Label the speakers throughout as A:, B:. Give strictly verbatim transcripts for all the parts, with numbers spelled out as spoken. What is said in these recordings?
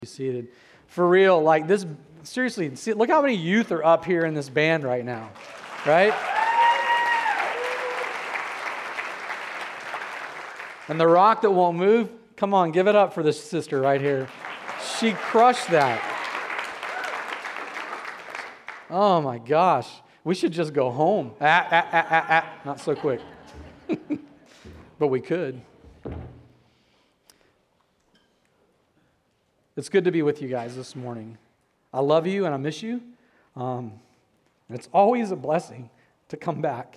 A: Be seated. For real, like this, seriously, see, look how many youth are up here in this band right now, right? And the rock that won't move, come on, give it up for this sister right here. She crushed that. Oh my gosh, we should just go home. Ah, ah, ah, ah, ah. Not so quick. But we could. It's good to be with you guys this morning. I love you and I miss you. Um, it's always a blessing to come back.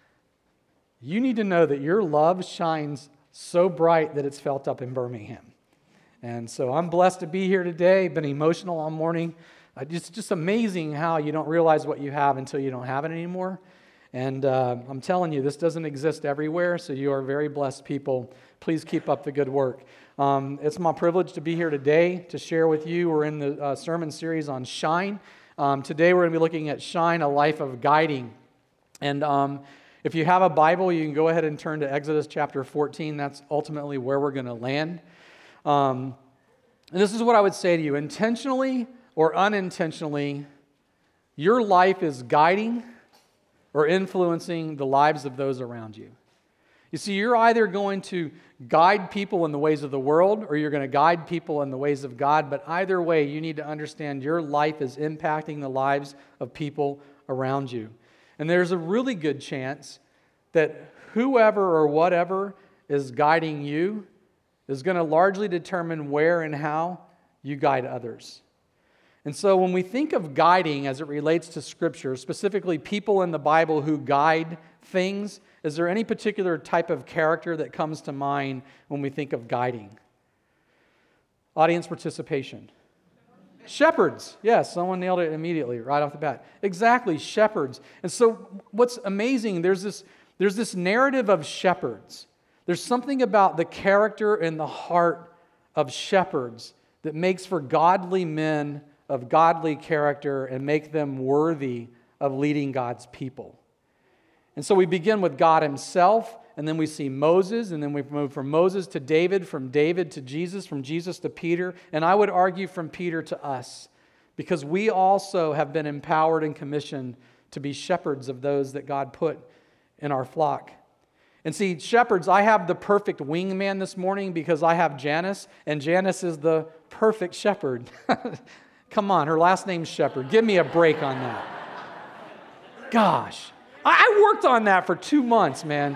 A: You need to know that your love shines so bright that it's felt up in Birmingham. And so I'm blessed to be here today. Been emotional all morning. It's just amazing how you don't realize what you have until you don't have it anymore. And uh, I'm telling you, this doesn't exist everywhere, so you are very blessed people. Please keep up the good work. Um, it's my privilege to be here today to share with you. We're in the uh, sermon series on Shine. Um, today we're going to be looking at Shine, a life of guiding. And um, if you have a Bible, you can go ahead and turn to Exodus chapter fourteen. That's ultimately where we're going to land. Um, and this is what I would say to you. Intentionally or unintentionally, your life is guiding or influencing the lives of those around you. You see, you're either going to guide people in the ways of the world or you're going to guide people in the ways of God, but either way, you need to understand your life is impacting the lives of people around you. And there's a really good chance that whoever or whatever is guiding you is going to largely determine where and how you guide others. And so when we think of guiding as it relates to Scripture, specifically people in the Bible who guide things, is there any particular type of character that comes to mind when we think of guiding? Audience participation. Shepherds. Yes, someone nailed it immediately, right off the bat. Exactly, shepherds. And so what's amazing, there's this, there's this narrative of shepherds. There's something about the character and the heart of shepherds that makes for godly men of godly character and make them worthy of leading God's people. And so we begin with God Himself, and then we see Moses, and then we move from Moses to David, from David to Jesus, from Jesus to Peter, and I would argue from Peter to us, because we also have been empowered and commissioned to be shepherds of those that God put in our flock. And see, shepherds, I have the perfect wingman this morning because I have Janice, and Janice is the perfect shepherd. Come on, her last name's Shepherd. Give me a break on that. Gosh. I worked on that for two months, man.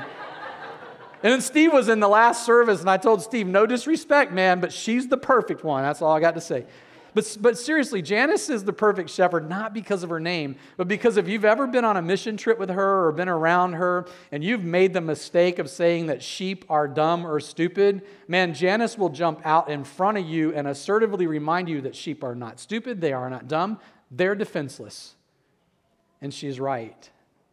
A: And then Steve was in the last service, and I told Steve, no disrespect, man, but she's the perfect one. That's all I got to say. But, but seriously, Janice is the perfect shepherd, not because of her name, but because if you've ever been on a mission trip with her or been around her, and you've made the mistake of saying that sheep are dumb or stupid, man, Janice will jump out in front of you and assertively remind you that sheep are not stupid, they are not dumb, they're defenseless. And she's right.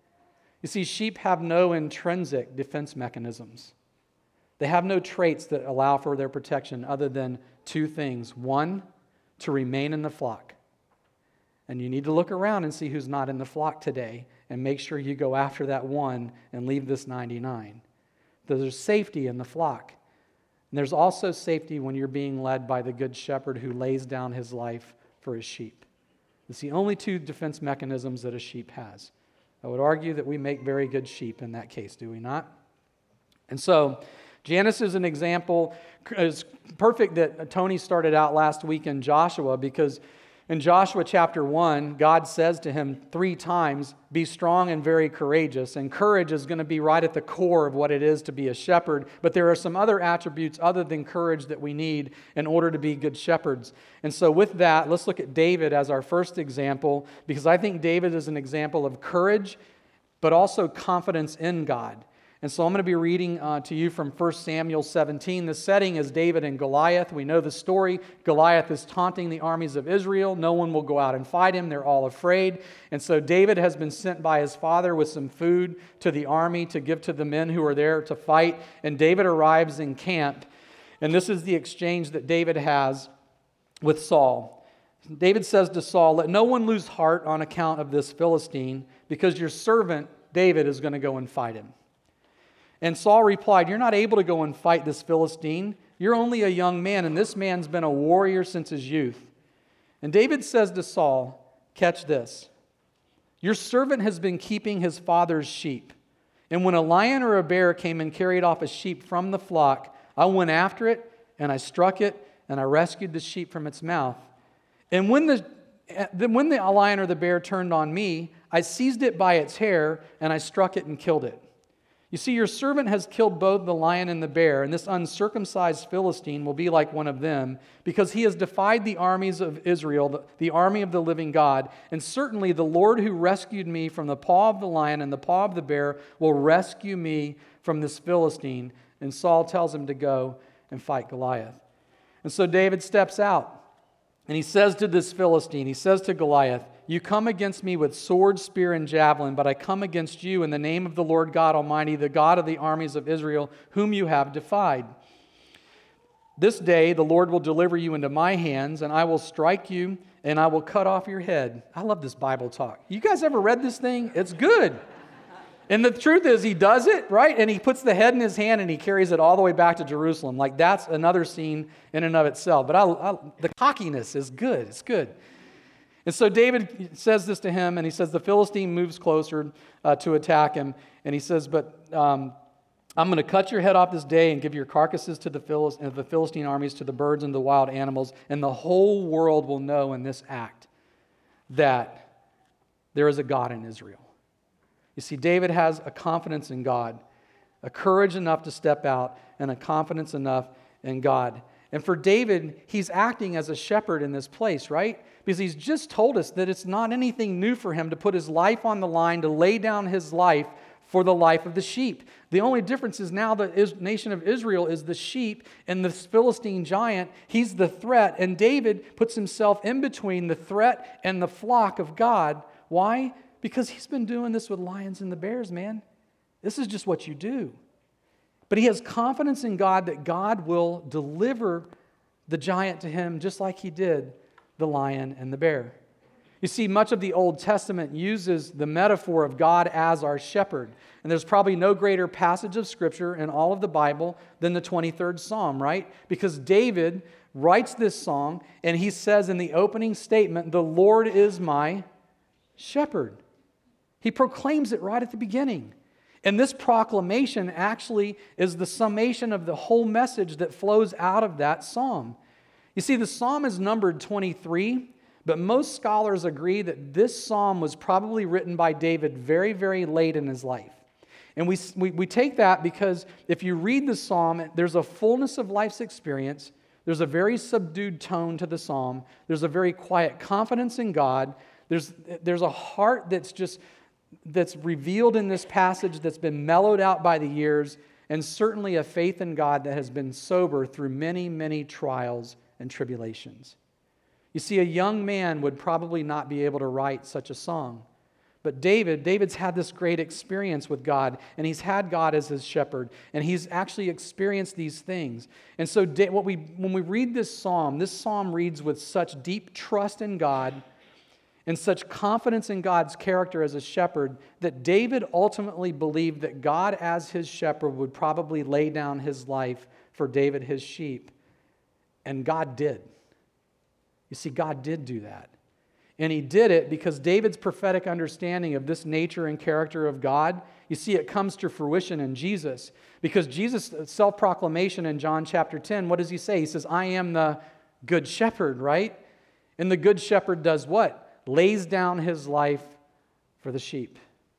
A: You see, sheep have no intrinsic defense mechanisms. They have no traits that allow for their protection other than two things. One, to remain in the flock. And you need to look around and see who's not in the flock today and make sure you go after that one and leave this ninety-nine. There's safety in the flock. And there's also safety when you're being led by the good shepherd who lays down his life for his sheep. It's the only two defense mechanisms that a sheep has. I would argue that we make very good sheep in that case, do we not? And so, Janice is an example. It's perfect that Tony started out last week in Joshua, because in Joshua chapter one, God says to him three times, be strong and very courageous. And courage is going to be right at the core of what it is to be a shepherd. But there are some other attributes other than courage that we need in order to be good shepherds. And so with that, let's look at David as our first example, because I think David is an example of courage, but also confidence in God. And so I'm going to be reading uh, to you from First Samuel seventeen. The setting is David and Goliath. We know the story. Goliath is taunting the armies of Israel. No one will go out and fight him. They're all afraid. And so David has been sent by his father with some food to the army to give to the men who are there to fight. And David arrives in camp. And this is the exchange that David has with Saul. David says to Saul, let no one lose heart on account of this Philistine, because your servant David is going to go and fight him. And Saul replied, you're not able to go and fight this Philistine. You're only a young man, and this man's been a warrior since his youth. And David says to Saul, catch this, your servant has been keeping his father's sheep. And when a lion or a bear came and carried off a sheep from the flock, I went after it, and I struck it, and I rescued the sheep from its mouth. And when the, when the lion or the bear turned on me, I seized it by its hair, and I struck it and killed it. You see, your servant has killed both the lion and the bear, and this uncircumcised Philistine will be like one of them, because he has defied the armies of Israel, the, the army of the living God. And certainly the Lord who rescued me from the paw of the lion and the paw of the bear will rescue me from this Philistine. And Saul tells him to go and fight Goliath. And so David steps out, and he says to this Philistine, he says to Goliath, you come against me with sword, spear, and javelin, but I come against you in the name of the Lord God Almighty, the God of the armies of Israel, whom you have defied. This day the Lord will deliver you into my hands, and I will strike you, and I will cut off your head. I love this Bible talk. You guys ever read this thing? It's good. And the truth is, he does it, right? And he puts the head in his hand, and he carries it all the way back to Jerusalem. Like, that's another scene in and of itself. But I, I, the cockiness is good. It's good. And so David says this to him, and he says the Philistine moves closer uh, to attack him. And he says, but um, I'm going to cut your head off this day and give your carcasses to the, Philis- uh, the Philistine armies, to the birds and the wild animals, and the whole world will know in this act that there is a God in Israel. You see, David has a confidence in God, a courage enough to step out, and a confidence enough in God. And for David, he's acting as a shepherd in this place, right? Because he's just told us that it's not anything new for him to put his life on the line, to lay down his life for the life of the sheep. The only difference is now the nation of Israel is the sheep, and this Philistine giant, he's the threat. And David puts himself in between the threat and the flock of God. Why? Because he's been doing this with lions and the bears, man. This is just what you do. But he has confidence in God that God will deliver the giant to him just like he did the lion and the bear. You see, much of the Old Testament uses the metaphor of God as our shepherd. And there's probably no greater passage of Scripture in all of the Bible than the twenty-third Psalm, right? Because David writes this song, and he says in the opening statement, the Lord is my shepherd. He proclaims it right at the beginning. And this proclamation actually is the summation of the whole message that flows out of that psalm. You see, the psalm is numbered twenty-three, but most scholars agree that this psalm was probably written by David very, very late in his life. And we, we, we take that because if you read the psalm, there's a fullness of life's experience. There's a very subdued tone to the psalm. There's a very quiet confidence in God. There's, there's a heart that's just... that's revealed in this passage that's been mellowed out by the years, and certainly a faith in God that has been sober through many, many trials and tribulations. You see, a young man would probably not be able to write such a song. But David, David's had this great experience with God, and he's had God as his shepherd, and he's actually experienced these things. And so what we, when we read this psalm, this psalm reads with such deep trust in God and such confidence in God's character as a shepherd that David ultimately believed that God as his shepherd would probably lay down his life for David, his sheep. And God did. You see, God did do that. And he did it because David's prophetic understanding of this nature and character of God, you see, it comes to fruition in Jesus. Because Jesus' self-proclamation in John chapter ten, what does he say? He says, I am the good shepherd, right? And the good shepherd does what? Lays down his life for the sheep.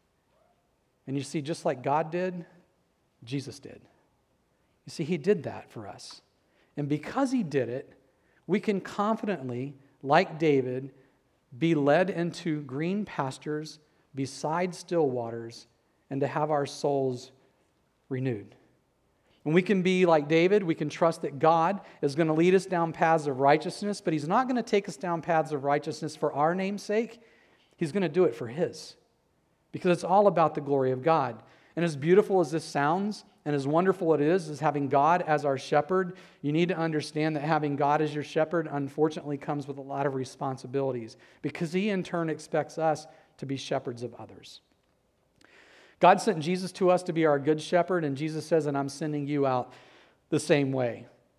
A: And you see, just like God did, Jesus did. You see, he did that for us. And because he did it, we can confidently, like David, be led into green pastures beside still waters and to have our souls renewed. And we can be like David, we can trust that God is going to lead us down paths of righteousness, but he's not going to take us down paths of righteousness for our name's sake. He's going to do it for his. Because it's all about the glory of God. And as beautiful as this sounds, and as wonderful it is, is having God as our shepherd, you need to understand that having God as your shepherd, unfortunately, comes with a lot of responsibilities. Because he, in turn, expects us to be shepherds of others. God sent Jesus to us to be our good shepherd, and Jesus says, and I'm sending you out the same way.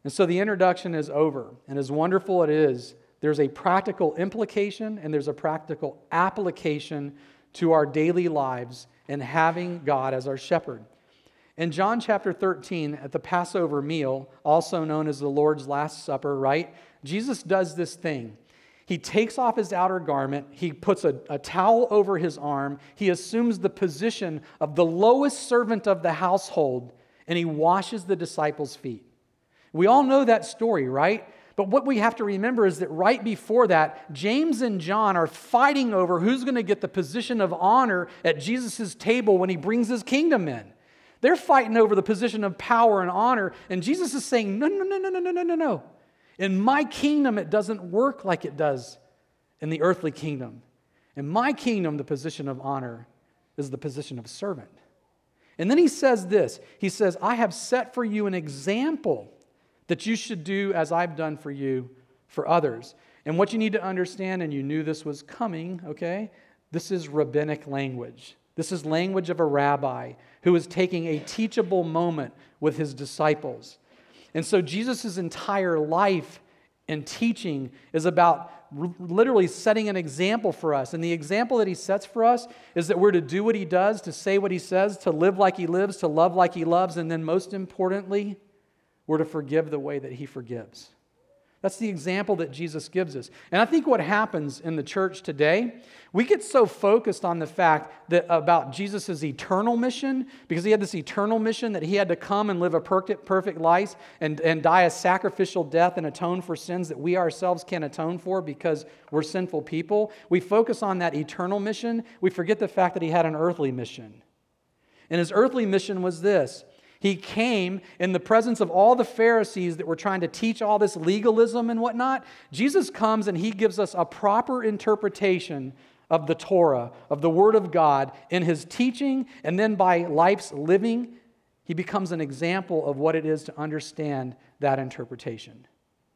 A: And so the introduction is over. And as wonderful it is, there's a practical implication and there's a practical application to our daily lives and having God as our shepherd. In John chapter thirteen, at the Passover meal, also known as the Lord's Last Supper, right? Jesus does this thing. He takes off his outer garment, he puts a, a towel over his arm, he assumes the position of the lowest servant of the household, and he washes the disciples' feet. We all know that story, right? But what we have to remember is that right before that, James and John are fighting over who's going to get the position of honor at Jesus' table when he brings his kingdom in. They're fighting over the position of power and honor, and Jesus is saying, no, no, no, no, no, no, no, no, no. In my kingdom, it doesn't work like it does in the earthly kingdom. In my kingdom, the position of honor is the position of servant. And then he says this, he says, I have set for you an example that you should do as I've done for you for others. And what you need to understand, and you knew this was coming, okay? This is rabbinic language. This is language of a rabbi who is taking a teachable moment with his disciples. And so Jesus' entire life and teaching is about r- literally setting an example for us. And the example that he sets for us is that we're to do what he does, to say what he says, to live like he lives, to love like he loves, and then most importantly, we're to forgive the way that he forgives. That's the example that Jesus gives us. And I think what happens in the church today, we get so focused on the fact that about Jesus' eternal mission, because he had this eternal mission that he had to come and live a perfect, perfect life and, and die a sacrificial death and atone for sins that we ourselves can't atone for because we're sinful people. We focus on that eternal mission. We forget the fact that he had an earthly mission. And his earthly mission was this. He came in the presence of all the Pharisees that were trying to teach all this legalism and whatnot. Jesus comes and he gives us a proper interpretation of the Torah, of the Word of God in his teaching, and then by life's living, he becomes an example of what it is to understand that interpretation.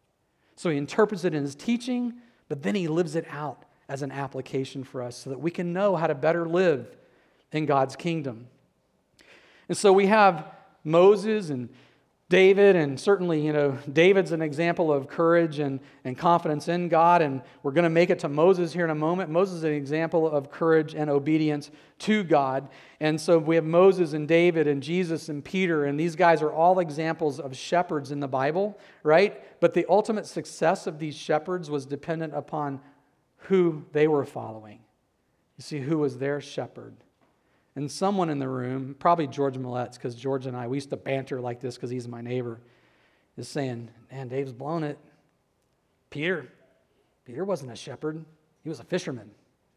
A: So he interprets it in his teaching, but then he lives it out as an application for us so that we can know how to better live in God's kingdom. And so we have Moses and David, and certainly, you know, David's an example of courage and, and confidence in God, and we're going to make it to Moses here in a moment. Moses is an example of courage and obedience to God. And so we have Moses and David and Jesus and Peter, and these guys are all examples of shepherds in the Bible, right? But the ultimate success of these shepherds was dependent upon who they were following. You see, who was their shepherd? And someone in the room, probably George Milletz, because George and I, we used to banter like this because he's my neighbor, is saying, man, Dave's blown it. Peter, Peter wasn't a shepherd. He was a fisherman.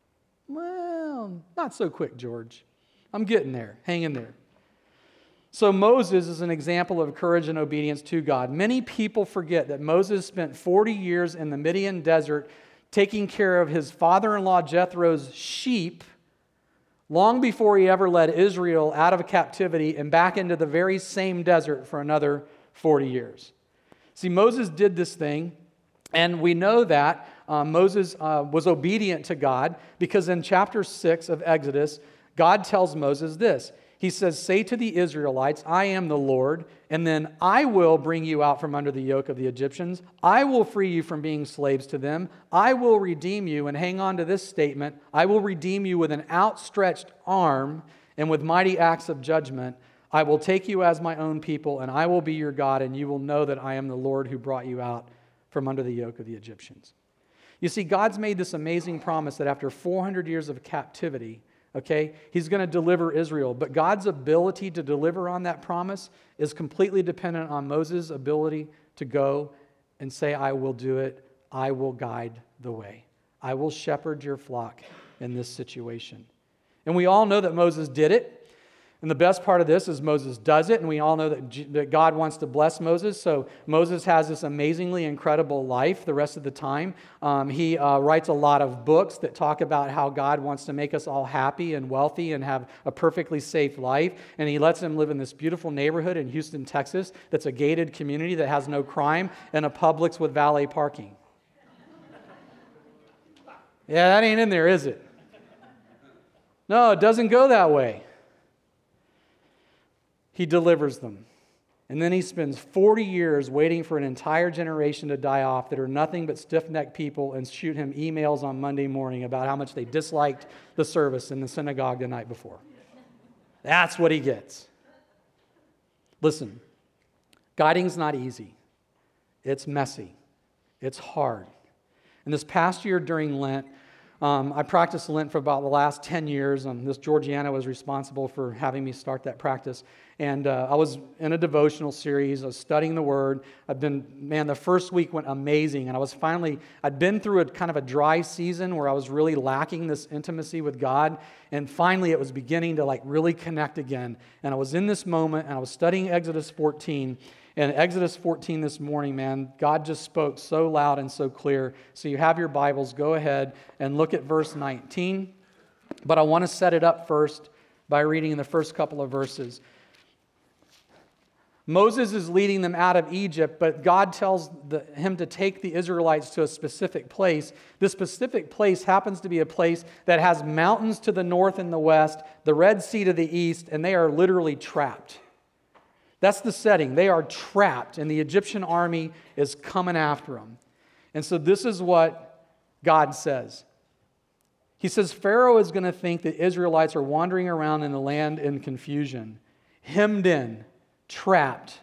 A: Well, not so quick, George. I'm getting there. Hang in there. So Moses is an example of courage and obedience to God. Many people forget that Moses spent forty years in the Midian desert taking care of his father-in-law Jethro's sheep long before he ever led Israel out of captivity and back into the very same desert for another forty years. See, Moses did this thing, and we know that uh, Moses uh, was obedient to God because in chapter six of Exodus, God tells Moses this. He says, say to the Israelites, I am the Lord, and then I will bring you out from under the yoke of the Egyptians. I will free you from being slaves to them. I will redeem you, and hang on to this statement, I will redeem you with an outstretched arm and with mighty acts of judgment. I will take you as my own people, and I will be your God, and you will know that I am the Lord who brought you out from under the yoke of the Egyptians. You see, God's made this amazing promise that after four hundred years of captivity, okay, he's going to deliver Israel. But God's ability to deliver on that promise is completely dependent on Moses' ability to go and say, I will do it. I will guide the way. I will shepherd your flock in this situation. And we all know that Moses did it. And the best part of this is Moses does it, and we all know that, G- that God wants to bless Moses. So Moses has this amazingly incredible life the rest of the time. Um, he uh, writes a lot of books that talk about how God wants to make us all happy and wealthy and have a perfectly safe life. And he lets him live in this beautiful neighborhood in Houston, Texas, that's a gated community that has no crime and a Publix with valet parking. Yeah, that ain't in there, is it? No, it doesn't go that way. He delivers them. And then he spends forty years waiting for an entire generation to die off that are nothing but stiff-necked people and shoot him emails on Monday morning about how much they disliked the service in the synagogue the night before. That's what he gets. Listen, guiding's not easy. It's messy. It's hard. And this past year during Lent, Um, I practiced Lent for about the last ten years. Um, this Georgiana was responsible for having me start that practice. And uh, I was in a devotional series. I was studying the Word. I've been, man, the first week went amazing. And I was finally, I'd been through a kind of a dry season where I was really lacking this intimacy with God. And finally, it was beginning to like really connect again. And I was in this moment, and I was studying Exodus fourteen. And Exodus fourteen this morning, man, God just spoke so loud and so clear. So you have your Bibles, go ahead and look at verse nineteen. But I want to set it up first by reading the first couple of verses. Moses is leading them out of Egypt, but God tells the, him to take the Israelites to a specific place. This specific place happens to be a place that has mountains to the north and the west, the Red Sea to the east, and they are literally trapped. That's the setting. They are trapped, and the Egyptian army is coming after them. And so this is what God says. He says, Pharaoh is going to think that Israelites are wandering around in the land in confusion, hemmed in, trapped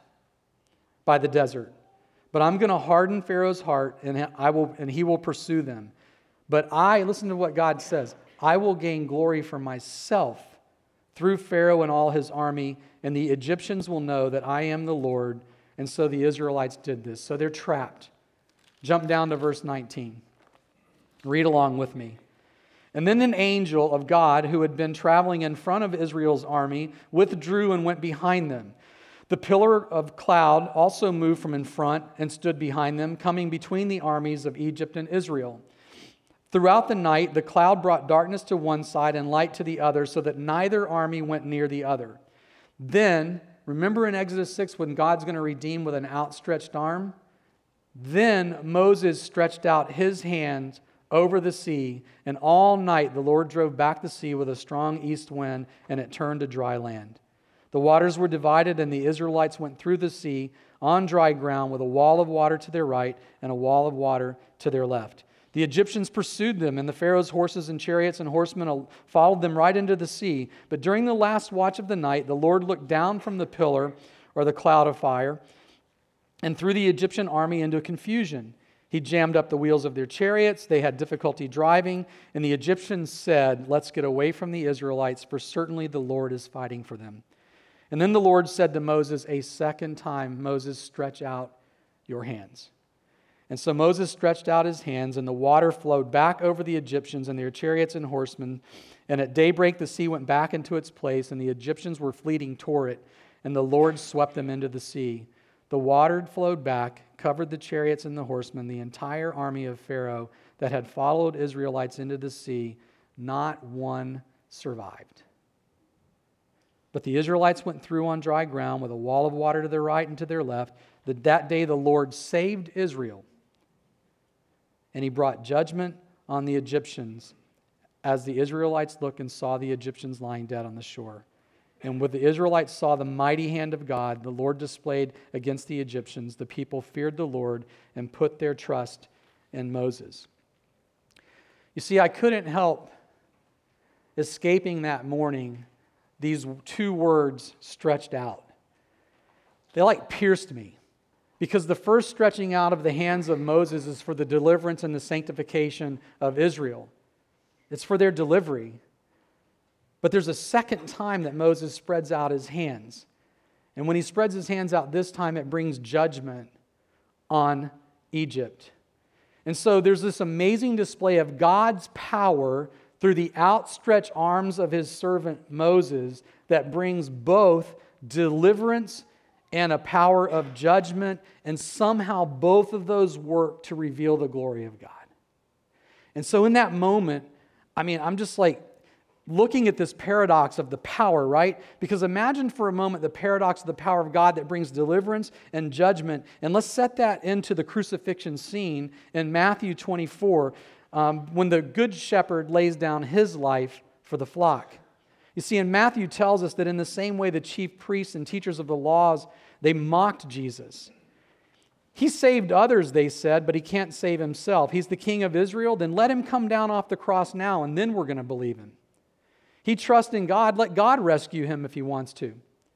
A: by the desert. But I'm going to harden Pharaoh's heart, and I will, and he will pursue them. But I, listen to what God says, I will gain glory for myself through Pharaoh and all his army, and the Egyptians will know that I am the Lord. And so the Israelites did this. So they're trapped. Jump down to verse nineteen. Read along with me. And then an angel of God who had been traveling in front of Israel's army withdrew and went behind them. The pillar of cloud also moved from in front and stood behind them, coming between the armies of Egypt and Israel. Throughout the night, the cloud brought darkness to one side and light to the other, so that neither army went near the other. Then, remember in Exodus six when God's going to redeem with an outstretched arm? Then Moses stretched out his hand over the sea, and all night the Lord drove back the sea with a strong east wind, and it turned to dry land. The waters were divided, and the Israelites went through the sea on dry ground with a wall of water to their right and a wall of water to their left. The Egyptians pursued them, and the Pharaoh's horses and chariots and horsemen followed them right into the sea. But during the last watch of the night, the Lord looked down from the pillar, or the cloud of fire, and threw the Egyptian army into confusion. He jammed up the wheels of their chariots. They had difficulty driving, and the Egyptians said, "Let's get away from the Israelites, for certainly the Lord is fighting for them." And then the Lord said to Moses a second time, "Moses, stretch out your hands." And so Moses stretched out his hands, and the water flowed back over the Egyptians and their chariots and horsemen. And at daybreak the sea went back into its place, and the Egyptians were fleeing toward it, and the Lord swept them into the sea. The water flowed back, covered the chariots and the horsemen, the entire army of Pharaoh that had followed Israelites into the sea. Not one survived. But the Israelites went through on dry ground with a wall of water to their right and to their left. That that day the Lord saved Israel, and he brought judgment on the Egyptians as the Israelites looked and saw the Egyptians lying dead on the shore. And when the Israelites saw the mighty hand of God, the Lord displayed against the Egyptians, the people feared the Lord and put their trust in Moses. You see, I couldn't help escaping that morning these two words stretched out. They like pierced me. Because the first stretching out of the hands of Moses is for the deliverance and the sanctification of Israel. It's for their delivery. But there's a second time that Moses spreads out his hands. And when he spreads his hands out this time, it brings judgment on Egypt. And so there's this amazing display of God's power through the outstretched arms of his servant Moses that brings both deliverance and a power of judgment, and somehow both of those work to reveal the glory of God. And so in that moment, I mean, I'm just like looking at this paradox of the power, right? Because imagine for a moment the paradox of the power of God that brings deliverance and judgment. And let's set that into the crucifixion scene in Matthew twenty-four, um, when the good shepherd lays down his life for the flock. You see, and Matthew tells us that in the same way the chief priests and teachers of the laws, they mocked Jesus. He saved others, they said, but he can't save himself. He's the king of Israel, then let him come down off the cross now, and then we're going to believe him. He trusts in God, let God rescue him if he wants to.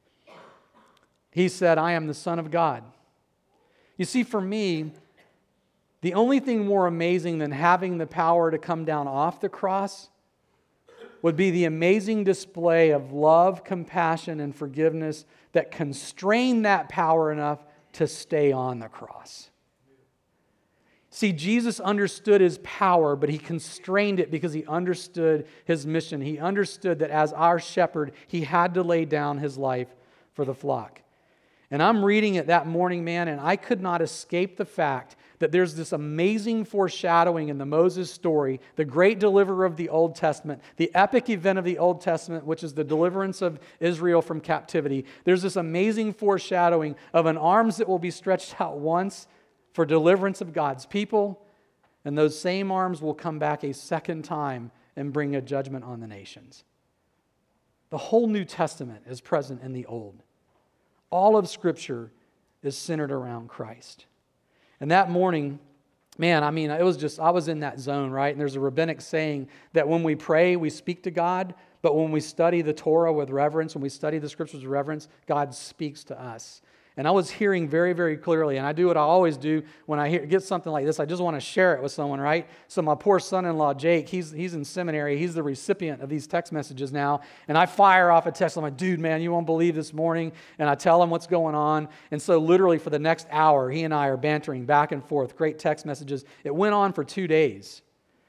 A: He said, I am the Son of God. You see, for me, the only thing more amazing than having the power to come down off the cross would be the amazing display of love, compassion, and forgiveness that constrain that power enough to stay on the cross. See, Jesus understood his power, but he constrained it because he understood his mission. He understood that as our shepherd, he had to lay down his life for the flock. And I'm reading it that morning, man, and I could not escape the fact that there's this amazing foreshadowing in the Moses story, the great deliverer of the Old Testament, the epic event of the Old Testament, which is the deliverance of Israel from captivity. There's this amazing foreshadowing of an arms that will be stretched out once for deliverance of God's people, and those same arms will come back a second time and bring a judgment on the nations. The whole New Testament is present in the Old. All of Scripture is centered around Christ. And that morning, man, I mean, it was just, I was in that zone, right? And there's a rabbinic saying that when we pray, we speak to God, but when we study the Torah with reverence, when we study the Scriptures with reverence, God speaks to us. And I was hearing very, very clearly, and I do what I always do when I hear, get something like this. I just want to share it with someone, right? So my poor son-in-law, Jake, he's he's in seminary. He's the recipient of these text messages now. And I fire off a text. I'm like, dude, man, you won't believe this morning. And I tell him what's going on. And so literally for the next hour, he and I are bantering back and forth. Great text messages. It went on for two days.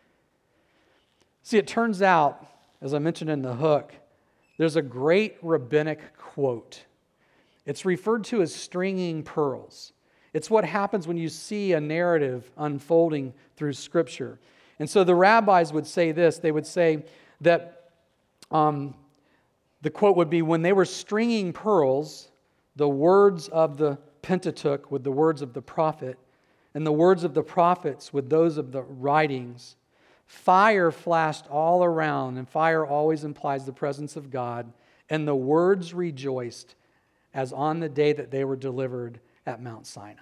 A: See, it turns out, as I mentioned in the hook, there's a great rabbinic quote. It's referred to as stringing pearls. It's what happens when you see a narrative unfolding through Scripture. And so the rabbis would say this. They would say that um, the quote would be, when they were stringing pearls, the words of the Pentateuch with the words of the prophet, and the words of the prophets with those of the writings, fire flashed all around, and fire always implies the presence of God, and the words rejoiced as on the day that they were delivered at Mount Sinai.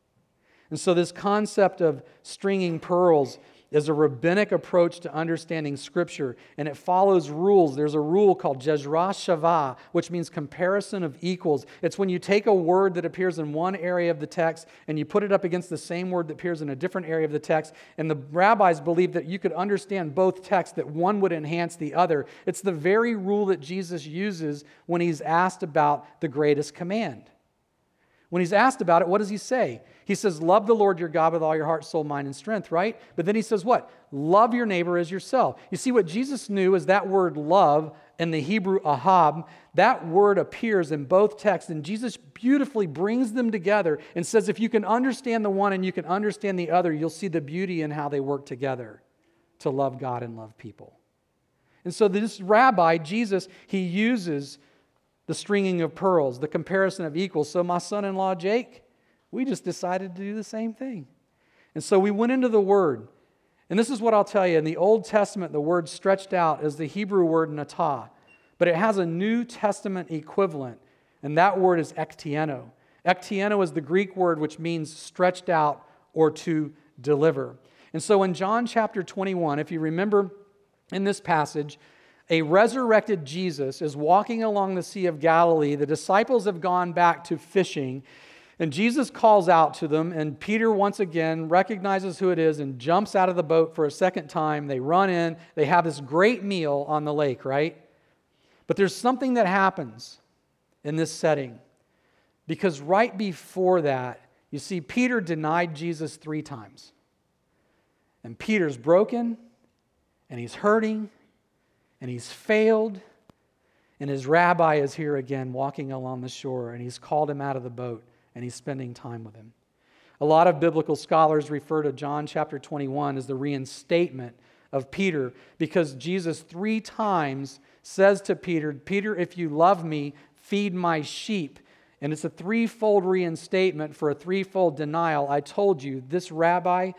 A: And so this concept of stringing pearls is a rabbinic approach to understanding Scripture, and it follows rules. There's a rule called Jezra Shavah, which means comparison of equals. It's when you take a word that appears in one area of the text and you put it up against the same word that appears in a different area of the text, and the rabbis believe that you could understand both texts, that one would enhance the other. It's the very rule that Jesus uses when he's asked about the greatest command. When he's asked about it, what does he say? He says, love the Lord your God with all your heart, soul, mind, and strength, right? But then he says what? Love your neighbor as yourself. You see, what Jesus knew is that word love in the Hebrew ahab, that word appears in both texts, and Jesus beautifully brings them together and says, if you can understand the one and you can understand the other, you'll see the beauty in how they work together to love God and love people. And so this rabbi, Jesus, he uses the stringing of pearls, the comparison of equals. So my son-in-law, Jake, we just decided to do the same thing. And so we went into the Word. And this is what I'll tell you. In the Old Testament, the word stretched out is the Hebrew word natah. But it has a New Testament equivalent, and that word is ektieno. Ektieno is the Greek word which means stretched out or to deliver. And so in John chapter twenty-one, if you remember in this passage, a resurrected Jesus is walking along the Sea of Galilee. The disciples have gone back to fishing, and Jesus calls out to them, and Peter once again recognizes who it is and jumps out of the boat for a second time. They run in. They have this great meal on the lake, right? But there's something that happens in this setting, because right before that, you see, Peter denied Jesus three times. And Peter's broken, and he's hurting, and he's failed, and his rabbi is here again walking along the shore, and he's called him out of the boat, and he's spending time with him. A lot of biblical scholars refer to John chapter twenty-one as the reinstatement of Peter, because Jesus three times says to Peter, Peter, if you love me, feed my sheep. And it's a threefold reinstatement for a threefold denial. I told you, this rabbi,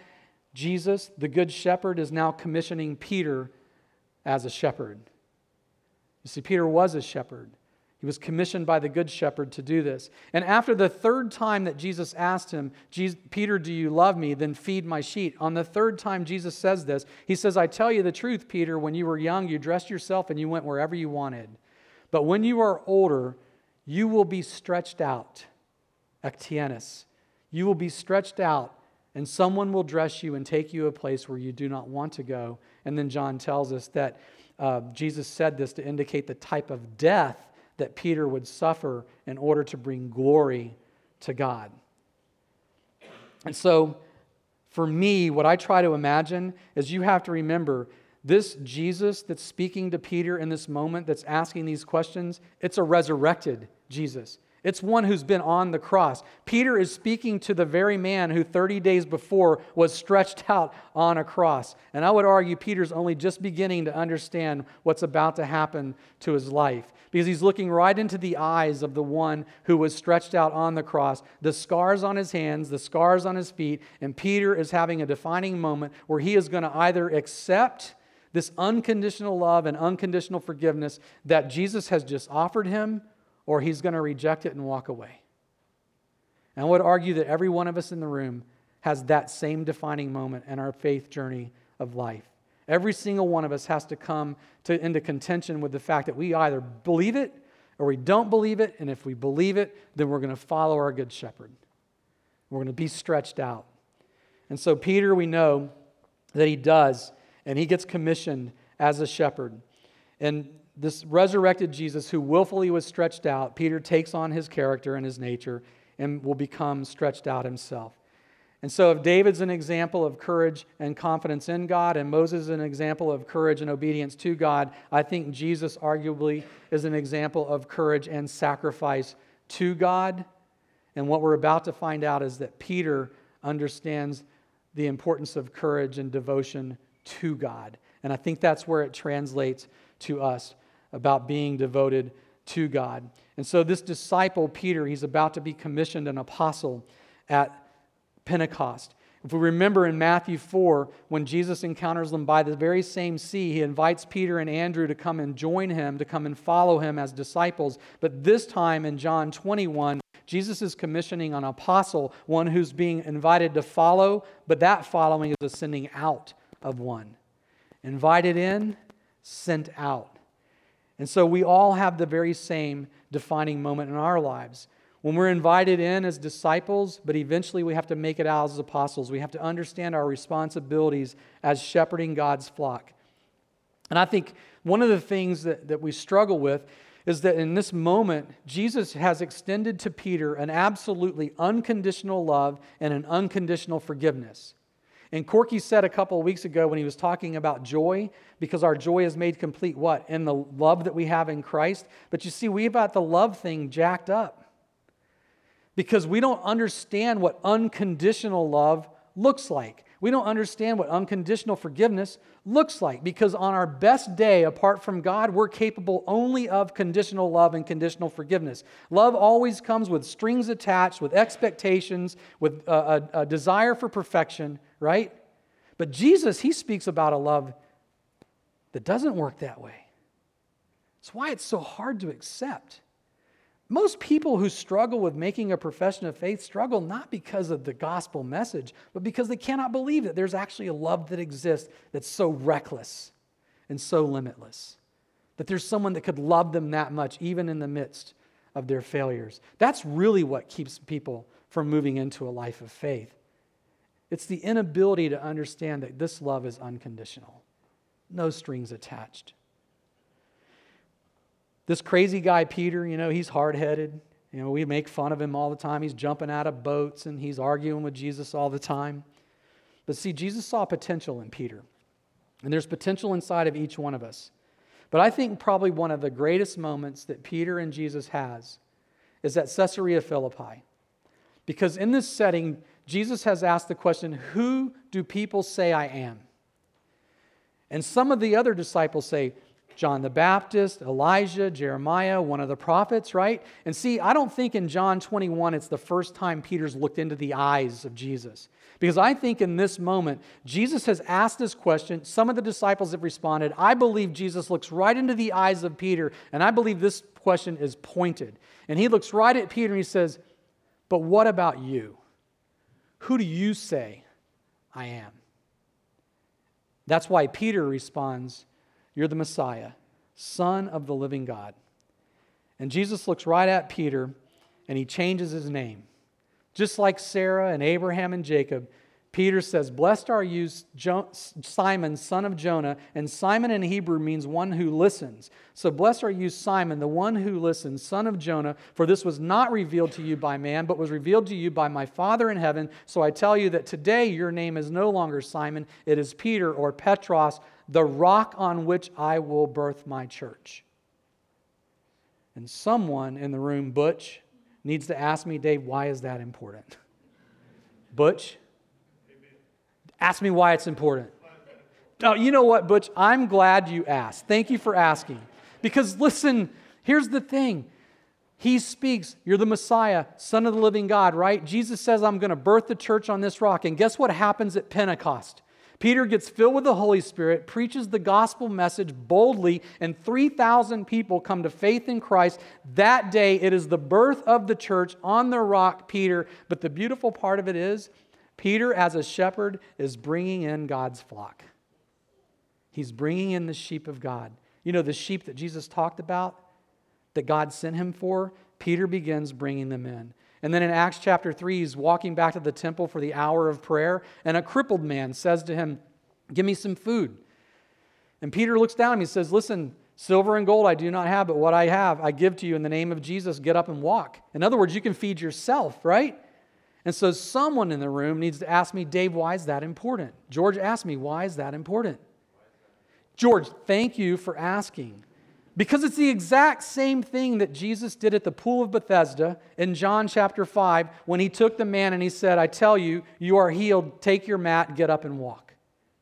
A: Jesus, the good shepherd, is now commissioning Peter as a shepherd. You see, Peter was a shepherd. He was commissioned by the good shepherd to do this. And after the third time that Jesus asked him, Peter, do you love me? Then feed my sheep. On the third time Jesus says this, he says, I tell you the truth, Peter, when you were young, you dressed yourself and you went wherever you wanted. But when you are older, you will be stretched out. Ektianos. You will be stretched out, and someone will dress you and take you a place where you do not want to go. And then John tells us that uh, Jesus said this to indicate the type of death that Peter would suffer in order to bring glory to God. And so, for me, what I try to imagine is you have to remember this Jesus that's speaking to Peter in this moment, that's asking these questions, it's a resurrected Jesus. It's one who's been on the cross. Peter is speaking to the very man who thirty days before was stretched out on a cross. And I would argue Peter's only just beginning to understand what's about to happen to his life, because he's looking right into the eyes of the one who was stretched out on the cross, the scars on his hands, the scars on his feet, and Peter is having a defining moment where he is going to either accept this unconditional love and unconditional forgiveness that Jesus has just offered him, or he's going to reject it and walk away. And I would argue that every one of us in the room has that same defining moment in our faith journey of life. Every single one of us has to come to, into contention with the fact that we either believe it or we don't believe it, and if we believe it, then we're going to follow our good shepherd. We're going to be stretched out. And so Peter, we know that he does, and he gets commissioned as a shepherd. And this resurrected Jesus who willfully was stretched out, Peter takes on his character and his nature and will become stretched out himself. And so if David's an example of courage and confidence in God, and Moses is an example of courage and obedience to God, I think Jesus arguably is an example of courage and sacrifice to God. And what we're about to find out is that Peter understands the importance of courage and devotion to God. And I think that's where it translates to us, about being devoted to God. And so this disciple, Peter, he's about to be commissioned an apostle at Pentecost. If we remember in Matthew four, when Jesus encounters them by the very same sea, he invites Peter and Andrew to come and join him, to come and follow him as disciples. But this time in John twenty-one, Jesus is commissioning an apostle, one who's being invited to follow, but that following is a sending out of one. Invited in, sent out. And so we all have the very same defining moment in our lives. When we're invited in as disciples, but eventually we have to make it out as apostles. We have to understand our responsibilities as shepherding God's flock. And I think one of the things that, that we struggle with is that in this moment, Jesus has extended to Peter an absolutely unconditional love and an unconditional forgiveness. And Corky said a couple of weeks ago when he was talking about joy, because our joy is made complete, what? In the love that we have in Christ. But you see, we've got the love thing jacked up, because we don't understand what unconditional love looks like. We don't understand what unconditional forgiveness looks like, because on our best day, apart from God, we're capable only of conditional love and conditional forgiveness. Love always comes with strings attached, with expectations, with a, a, a desire for perfection, right? But Jesus, he speaks about a love that doesn't work that way. It's why it's so hard to accept. Most people who struggle with making a profession of faith struggle not because of the gospel message, but because they cannot believe that there's actually a love that exists that's so reckless and so limitless. That there's someone that could love them that much, even in the midst of their failures. That's really what keeps people from moving into a life of faith. It's the inability to understand that this love is unconditional. No strings attached. This crazy guy, Peter, you know, he's hard-headed. You know, we make fun of him all the time. He's jumping out of boats and he's arguing with Jesus all the time. But see, Jesus saw potential in Peter. And there's potential inside of each one of us. But I think probably one of the greatest moments that Peter and Jesus has is at Caesarea Philippi. Because in this setting, Jesus has asked the question, who do people say I am? And some of the other disciples say, John the Baptist, Elijah, Jeremiah, one of the prophets, right? And see, I don't think in John twenty-one it's the first time Peter's looked into the eyes of Jesus. Because I think in this moment, Jesus has asked this question. Some of the disciples have responded. I believe Jesus looks right into the eyes of Peter, and I believe this question is pointed. And he looks right at Peter and he says, but what about you? Who do you say I am? That's why Peter responds, you're the Messiah, Son of the living God. And Jesus looks right at Peter and he changes his name. Just like Sarah and Abraham and Jacob, Peter says, blessed are you, jo- Simon, son of Jonah. And Simon in Hebrew means one who listens. So blessed are you, Simon, the one who listens, son of Jonah. For this was not revealed to you by man, but was revealed to you by my Father in heaven. So I tell you that today your name is no longer Simon. It is Peter, or Petros, the rock on which I will birth my church. And someone in the room, Butch, needs to ask me, Dave, why is that important? Butch? Ask me why it's important. No, you know what, Butch? I'm glad you asked. Thank you for asking. Because listen, here's the thing. He speaks, you're the Messiah, Son of the living God, right? Jesus says, I'm going to birth the church on this rock. And guess what happens at Pentecost? Peter gets filled with the Holy Spirit, preaches the gospel message boldly, and three thousand people come to faith in Christ. That day, it is the birth of the church on the rock, Peter. But the beautiful part of it is, Peter, as a shepherd, is bringing in God's flock. He's bringing in the sheep of God. You know, the sheep that Jesus talked about, that God sent him for, Peter begins bringing them in. And then in Acts chapter three, he's walking back to the temple for the hour of prayer, and a crippled man says to him, give me some food. And Peter looks down and he says, listen, silver and gold I do not have, but what I have I give to you in the name of Jesus. Get up and walk. In other words, you can feed yourself, right? And so someone in the room needs to ask me, Dave, why is that important? George asked me, why is that important? George, thank you for asking. Because it's the exact same thing that Jesus did at the pool of Bethesda in John chapter five when he took the man and he said, I tell you, you are healed. Take your mat, get up and walk.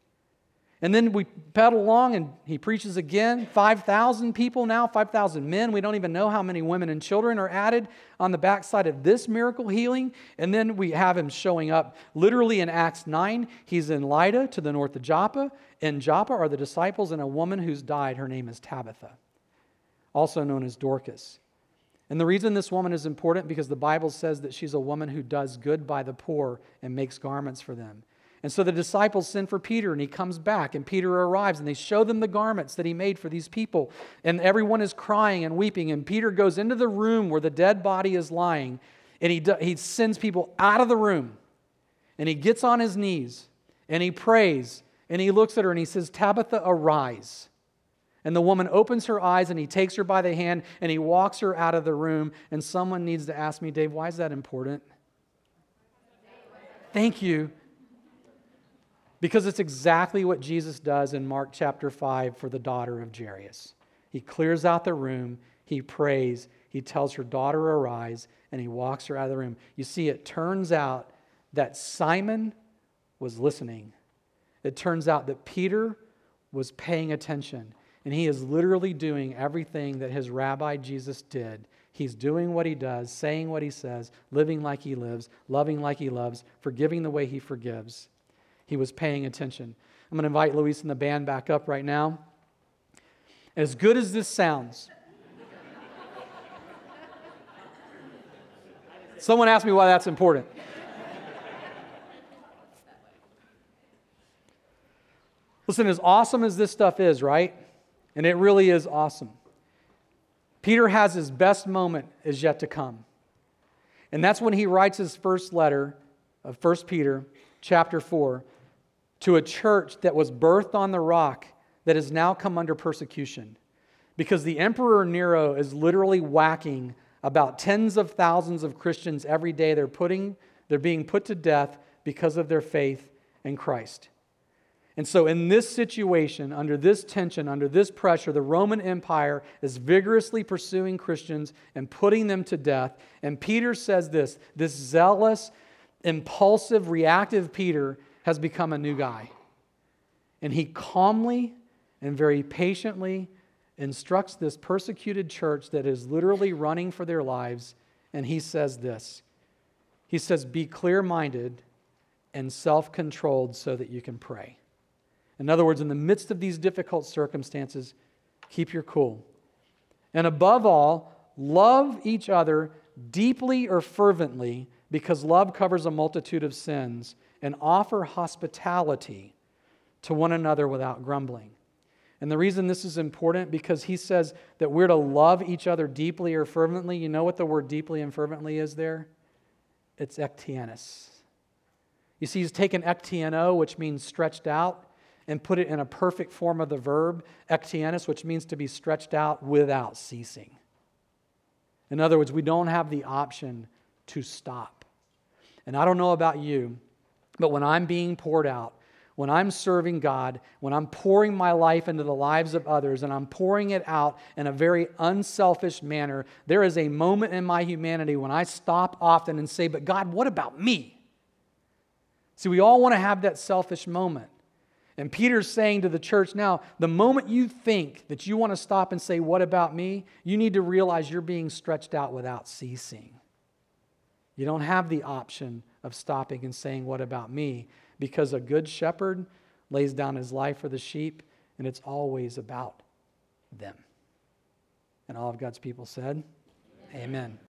A: And then we pedal along and he preaches again. five thousand people now, five thousand men. We don't even know how many women and children are added on the backside of this miracle healing. And then we have him showing up literally in Acts nine. He's in Lydda to the north of Joppa. In Joppa are the disciples and a woman who's died. Her name is Tabitha, also known as Dorcas. And the reason this woman is important because the Bible says that she's a woman who does good by the poor and makes garments for them. And so the disciples send for Peter and he comes back and Peter arrives and they show them the garments that he made for these people. And everyone is crying and weeping and Peter goes into the room where the dead body is lying and he, he sends people out of the room and he gets on his knees and he prays and he looks at her and he says, Tabitha, arise. And the woman opens her eyes and he takes her by the hand and he walks her out of the room. And someone needs to ask me, Dave, why is that important? Thank you. Because it's exactly what Jesus does in Mark chapter five for the daughter of Jairus. He clears out the room, he prays, he tells her daughter arise, and he walks her out of the room. You see, it turns out that Simon was listening. It turns out that Peter was paying attention. And he is literally doing everything that his rabbi Jesus did. He's doing what he does, saying what he says, living like he lives, loving like he loves, forgiving the way he forgives. He was paying attention. I'm going to invite Luis and the band back up right now. As good as this sounds, someone asked me why that's important. Listen, as awesome as this stuff is, right? And it really is awesome. Peter has his best moment is yet to come. And that's when he writes his first letter of First Peter chapter four to a church that was birthed on the rock that has now come under persecution. Because the Emperor Nero is literally whacking about tens of thousands of Christians every day. They're putting, they're being put to death because of their faith in Christ. And so in this situation, under this tension, under this pressure, the Roman Empire is vigorously pursuing Christians and putting them to death. And Peter says this, this zealous, impulsive, reactive Peter has become a new guy. And he calmly and very patiently instructs this persecuted church that is literally running for their lives, and he says this. He says, be clear-minded and self-controlled so that you can pray. In other words, in the midst of these difficult circumstances, keep your cool. And above all, love each other deeply or fervently, because love covers a multitude of sins, and offer hospitality to one another without grumbling. And the reason this is important, because he says that we're to love each other deeply or fervently. You know what the word deeply and fervently is there? It's ektianos. You see, he's taken ektiano, which means stretched out, and put it in a perfect form of the verb, ektianos, which means to be stretched out without ceasing. In other words, we don't have the option to stop. And I don't know about you, but when I'm being poured out, when I'm serving God, when I'm pouring my life into the lives of others, and I'm pouring it out in a very unselfish manner, there is a moment in my humanity when I stop often and say, but God, what about me? See, we all want to have that selfish moment. And Peter's saying to the church now, the moment you think that you want to stop and say, what about me? You need to realize you're being stretched out without ceasing. You don't have the option of stopping and saying, what about me? Because a good shepherd lays down his life for the sheep, and it's always about them. And all of God's people said, amen. Amen.